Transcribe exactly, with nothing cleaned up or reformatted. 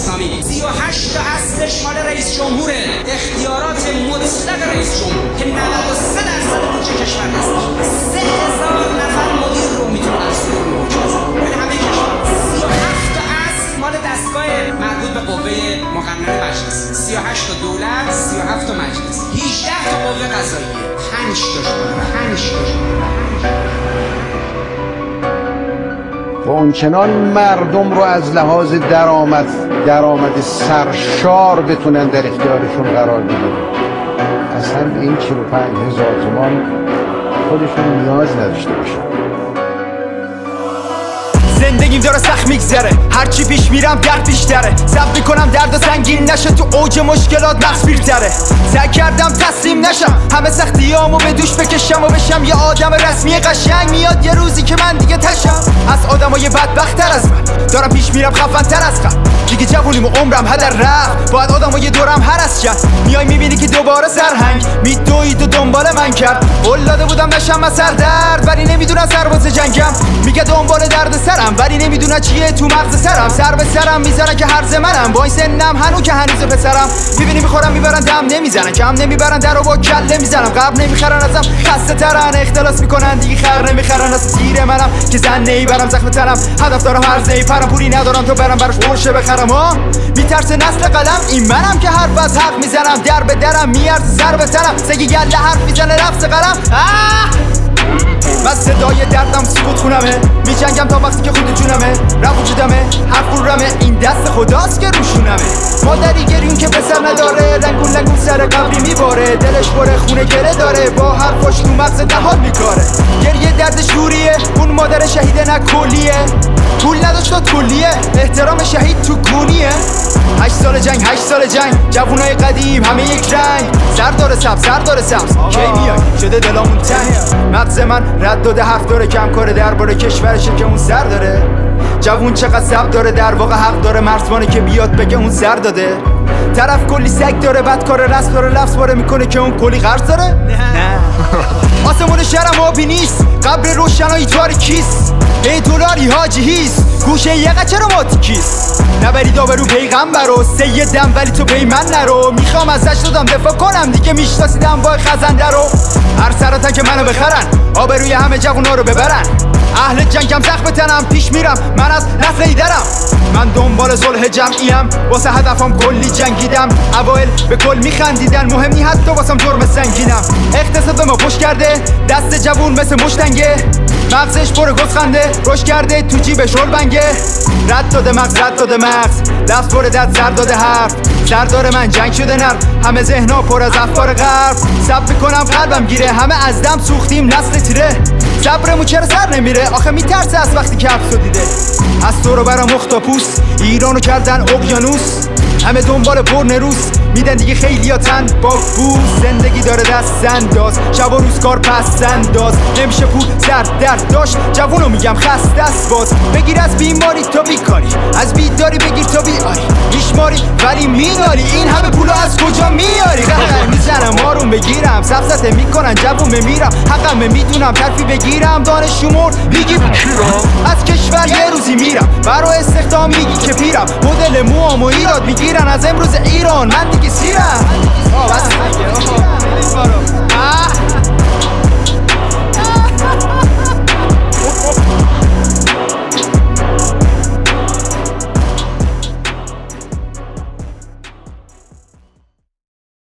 اسلامی. سی و هشت تا اصلش مال رئیس جمهوره، اختیارات مطلق رئیس جمهور که نود و سه درصد بودجه کشور هست. سه هزار نفر مدیر رو میتونن سوی بکنن. یعنی همه کشور. سی و هفت تا اصل مال دستگاه مربوط به قوه مقننه مجلس. سی و هشت تا دولت، سی و هفت تا مجلس. هجده تا قوه قضاییه. پنج تا پنج تا اونچنان مردم رو از لحاظ درآمد درآمد سرشار بتونن در اختیارشون قرار بدن. اصلا این چهل و پنج هزار تومان خودشون نیاز نداشته باشن. زندگیم داره سخت میگذره، هرچی پیش میرم درد بیشتره. صبر میکنم درد و سنگین نشه، تو اوج مشکلات مغز بیرتره. سعی کردم تسلیم نشم، همه سختیامو به دوش بکشم و بشم یه آدم رسمی قشنگ. میاد یه روزی که من دیگه تشم از آدمای بدبخت‌تر از من، دارم پیش میرم خفن‌تر از قبل. دیگه جوونیم و عمرم هدر رفت، باید آدمای دورم هرس کرد. میای میبینی که دوباره سرهنگ میدوید و دنبال من کرد. قول داده بودم نشم از سر درد، ولی نمیدونن سرباز جنگم. میگه دنبال درد سرم، ولی نمیدونه چیه تو مغز سرم. سر به سرم میزنن که هرز منم، با این سنم هنو که هنوز پسرم. میبینی میخورم میبرن دم نمیزنن، کم نمیبرن در رو با کله میزنم. قبل نمیخرن ازم خسته ترن، اختلاس میکنن دیگه خر نمیخرن از تیر منم که زن نیبرم زخم تنم. هدف دارم هر زی پرم، پولی ندارم تو برم براش قرشه بخرم. ها میترسه نسل قلم، این منم که حرف از حق میزنم. در به درم میارز سر به تنم، سگی گله حرف میزنه لفظ قلم. آه من صدای دردم سکوت خونمه، میجنگم تا وقتی که خود جونمه. رفت وجودمه، حرف قرمه، این دست خداست که روشونمه. مادری گریون که پسر نداره، لنگون لنگون سر قبری میباره. دلش بره خونه گله داره، با حرفاش تو مغز دهان میکاره. گریه درد شوریه، اون مادر شهیده نکلیه. پول نداشت و کلیه، احترام شهید تو گونیه. هشت سال جنگ، هشت سال جنگ، جوونای قدیم همه یک رنگ. سر داره سبز، سر داره سبز، کی میای شده دلامون تنگ. مغز من رد داده حرف داره، کم کاره درباره کشورشه که اون سر داره. جوون چقدر صبر داره، در واقع حق داره مرزبانه که بیاد بگه اون سر داده. طرف کلی سگ داره، بد کاره رسم داره، لفظ باره میکنه که اون کلی قرض داره. نه آسمون شهرم آبی نیست، قبر روشنایی تاریکیست. ای دلاری حاجی هیست، گوشه یه قچه رو ماتیکیست. نبری داورو پیغمبر رو سیدم، ولی تو پی من نرو. میخوام ازش دادم دفاع کنم، دیگه میشناسیدم با خزنده رو. هر سراتن که منو بخرن، آبروی همه جوونا رو ببرن. اهل جنگم زخم بتنم، پیش میرم من از نسل ایدرم. من دنبال صلح جمعیم، واسه هدفم کلی جنگیدم. اوایل به کل میخندیدن، مهم نی حتی واسم جرم سنگینم. اقتصاد به ما پشت کرده، دست جوون مثل مشتنگه. مغزش پر گسخنده، روش کرده تو جیبش رول بنگه. رد داده مغز، رد داده مغز، لفظ پر دد سر داده حرف. سردار من جنگ شده نرم، همه ذهنا پر از افکار غرب. صبر میکنم قلبم گیره، همه از دم سوختیم نسل تیره. صبرمو چرا سر نمیره، آخه میترسه از وقتی که حبسو دیده. از تو رو برام اختاپوس، ایرانو کردن اقیانوس. همه دنبال برن روز، میدن دیگه خیلیاتن با بوز. زندگی داره دست انداز، شب و روز کار پس انداز. نمیشه پول سر درد داشت، جوونو میگم خسته است باز. بگیر از بیماری تا بیکاری، از بیداری بگیر تا بیاری. میشماری ولی میناری، این همه پولو از کجا میاری؟ قهر میزنم آروم بگیرم، سفسته میکنن جوون میمیرم. حقم میدونم ترفی بگیرم، دانش شمور میگی از کشور یه روزی میرم. برای استخدام میگی که پیرم، مدل موامو ایراد میگیرن از امروز ایران. من دیگه سیرم.